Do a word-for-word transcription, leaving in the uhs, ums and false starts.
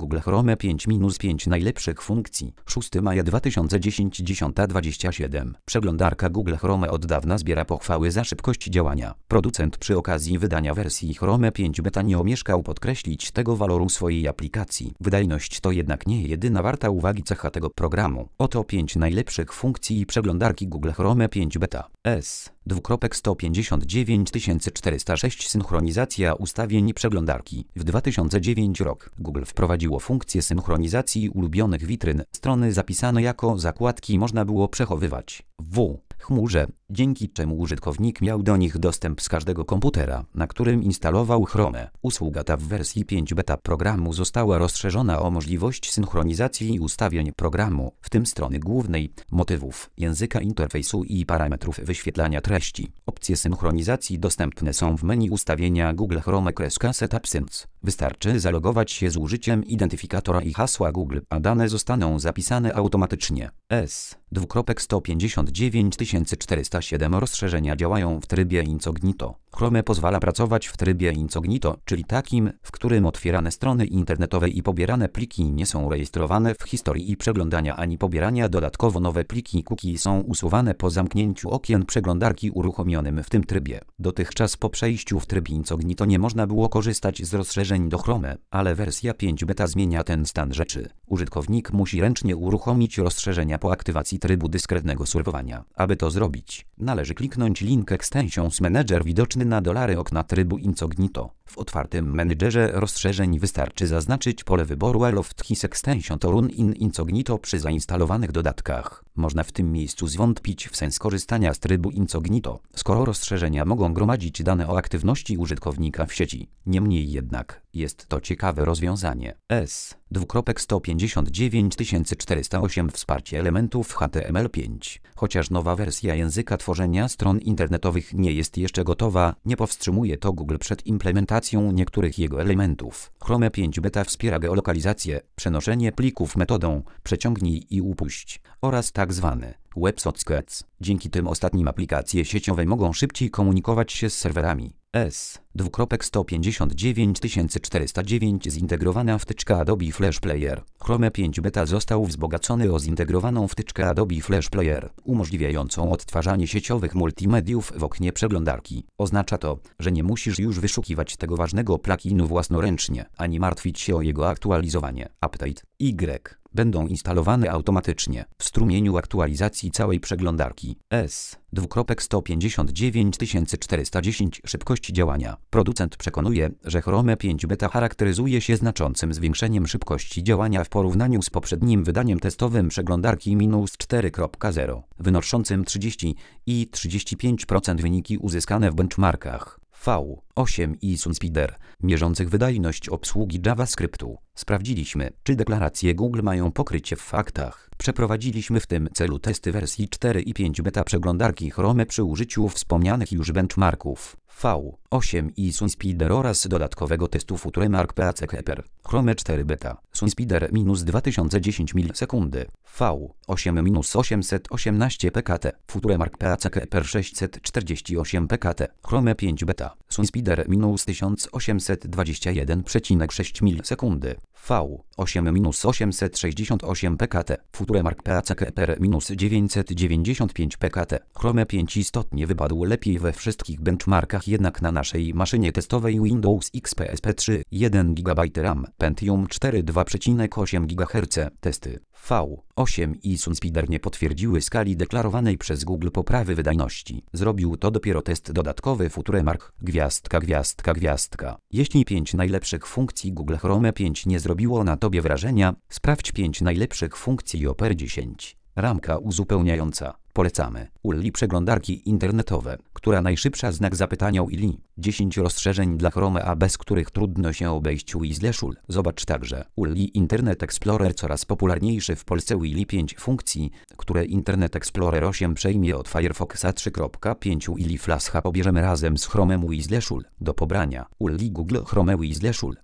Google Chrome pięć minus pięć najlepszych funkcji. szóstego maja dwa tysiące dziesiątego, dziesiąta dwadzieścia siedem. Przeglądarka Google Chrome od dawna zbiera pochwały za szybkość działania. Producent przy okazji wydania wersji Chrome pięć Beta nie omieszkał podkreślić tego waloru swojej aplikacji. Wydajność to jednak nie jedyna warta uwagi cecha tego programu. Oto pięć najlepszych funkcji przeglądarki Google Chrome pięć Beta. S. sto pięćdziesiąt dziewięć tysięcy czterysta sześć Synchronizacja ustawień przeglądarki. W dwa tysiące dziewiąty rok Google wprowadziło funkcję synchronizacji ulubionych witryn. Strony zapisane jako zakładki można było przechowywać w chmurze, dzięki czemu użytkownik miał do nich dostęp z każdego komputera, na którym instalował Chrome. Usługa ta w wersji pięć Beta programu została rozszerzona o możliwość synchronizacji ustawień programu, w tym strony głównej, motywów, języka interfejsu i parametrów wyświetlania treści. Opcje synchronizacji dostępne są w menu ustawienia Google Chrome Settings. Wystarczy zalogować się z użyciem identyfikatora i hasła Google, a dane zostaną zapisane automatycznie. S. sto pięćdziesiąt dziewięć tysięcy czterysta siedem Rozszerzenia działają w trybie incognito. Chrome pozwala pracować w trybie incognito, czyli takim, w którym otwierane strony internetowe i pobierane pliki nie są rejestrowane w historii przeglądania ani pobierania. Dodatkowo nowe pliki cookie są usuwane po zamknięciu okien przeglądarki uruchomionym w tym trybie. Dotychczas po przejściu w tryb incognito nie można było korzystać z rozszerzeń do Chrome, ale wersja pięć Beta zmienia ten stan rzeczy. Użytkownik musi ręcznie uruchomić rozszerzenia po aktywacji trybu dyskretnego surfowania. Aby to zrobić, należy kliknąć link Extensions Manager widoczny na dolary okna trybu incognito. W otwartym menedżerze rozszerzeń wystarczy zaznaczyć pole wyboru All of these extensions to run in incognito przy zainstalowanych dodatkach. Można w tym miejscu zwątpić w sens korzystania z trybu incognito, skoro rozszerzenia mogą gromadzić dane o aktywności użytkownika w sieci. Niemniej jednak, jest to ciekawe rozwiązanie. S. sto pięćdziesiąt dziewięć tysięcy czterysta osiem Wsparcie elementów H T M L pięć. Chociaż nowa wersja języka tworzenia stron internetowych nie jest jeszcze gotowa, nie powstrzymuje to Google przed implementacją niektórych jego elementów. Chrome pięć Beta wspiera geolokalizację, przenoszenie plików metodą przeciągnij i upuść oraz tak zwany WebSockets. Dzięki tym ostatnim aplikacje sieciowe mogą szybciej komunikować się z serwerami. S. sto pięćdziesiąt dziewięć tysięcy czterysta dziewięć Zintegrowana wtyczka Adobe Flash Player. Chrome pięć Beta został wzbogacony o zintegrowaną wtyczkę Adobe Flash Player, umożliwiającą odtwarzanie sieciowych multimediów w oknie przeglądarki. Oznacza to, że nie musisz już wyszukiwać tego ważnego pluginu własnoręcznie, ani martwić się o jego aktualizowanie. Update Y będą instalowane automatycznie w strumieniu aktualizacji całej przeglądarki. S. sto pięćdziesiąt dziewięć tysięcy czterysta dziesięć Szybkość działania. Producent przekonuje, że Chrome pięć Beta charakteryzuje się znaczącym zwiększeniem szybkości działania w porównaniu z poprzednim wydaniem testowym przeglądarki minus cztery kropka zero, wynoszącym trzydzieści i trzydzieści pięć procent wyniki uzyskane w benchmarkach V osiem i SunSpeeder, mierzących wydajność obsługi JavaScriptu. Sprawdziliśmy, czy deklaracje Google mają pokrycie w faktach. Przeprowadziliśmy w tym celu testy wersji cztery i pięć Beta przeglądarki Chrome przy użyciu wspomnianych już benchmarków V osiem i SunSpeeder oraz dodatkowego testu FutureMark PackKeeper. Chrome cztery Beta, SunSpeeder minus dwa tysiące dziesięć milisekundy, V osiem minus osiemset osiemnaście P K T, FutureMark PackKeeper sześćset czterdzieści osiem P K T, Chrome pięć Beta, SunSpeeder minus tysiąc osiemset dwadzieścia jeden przecinek sześć milisekundy, V osiem minus osiemset sześćdziesiąt osiem P K T, FutureMark PackKeeper minus dziewięćset dziewięćdziesiąt pięć P K T. Chrome pięć istotnie wypadł lepiej we wszystkich benchmarkach, jednak na naszej maszynie testowej Windows X P S P trzy, jeden giga RAM, Pentium cztery dwa przecinek osiem gigaherca. Testy V osiem i SunSpeeder nie potwierdziły skali deklarowanej przez Google poprawy wydajności. Zrobił to dopiero test dodatkowy FutureMark, gwiazdka, gwiazdka, gwiazdka. Jeśli pięć najlepszych funkcji Google Chrome pięć nie zrobiło na Tobie wrażenia, sprawdź pięć najlepszych funkcji Opera dziesięć. Ramka uzupełniająca. Polecamy. U L I przeglądarki internetowe, która najszybsza znak zapytania U L I. dziesięć rozszerzeń dla Chrome a bez których trudno się obejść U I slash U L. Zobacz także U L I Internet Explorer, coraz popularniejszy w Polsce U L I pięć funkcji, które Internet Explorer osiem przejmie od Firefoxa trzy kropka pięć. U L I Flash pobierzemy razem z Chromem U I slash U L. Do pobrania U L I Google Chrome U I slash U L.